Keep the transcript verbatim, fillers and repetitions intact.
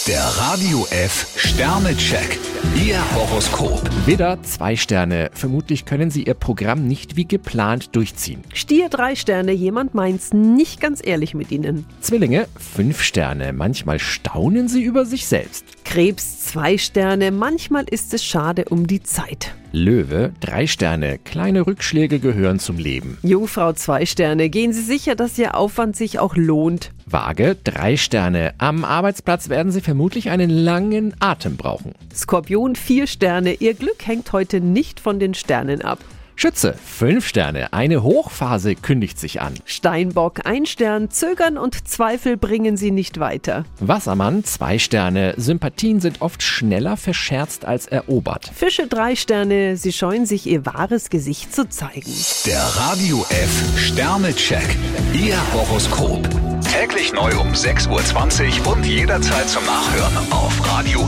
Der Radio F Sternecheck. Ihr Horoskop. Widder, zwei Sterne. Vermutlich können Sie Ihr Programm nicht wie geplant durchziehen. Stier, drei Sterne. Jemand meint's nicht ganz ehrlich mit Ihnen. Zwillinge, fünf Sterne. Manchmal staunen Sie über sich selbst. Krebs, zwei Sterne. Manchmal ist es schade um die Zeit. Löwe, drei Sterne. Kleine Rückschläge gehören zum Leben. Jungfrau, zwei Sterne. Gehen Sie sicher, dass Ihr Aufwand sich auch lohnt. Waage, drei Sterne. Am Arbeitsplatz werden Sie vermutlich einen langen Atem brauchen. Skorpion, vier Sterne. Ihr Glück hängt heute nicht von den Sternen ab. Schütze, fünf Sterne. Eine Hochphase kündigt sich an. Steinbock, ein Stern. Zögern und Zweifel bringen Sie nicht weiter. Wassermann, zwei Sterne. Sympathien sind oft schneller verscherzt als erobert. Fische, drei Sterne. Sie scheuen sich, Ihr wahres Gesicht zu zeigen. Der Radio F Sternecheck. Ihr Horoskop. Täglich neu um sechs Uhr zwanzig und jederzeit zum Nachhören auf Radio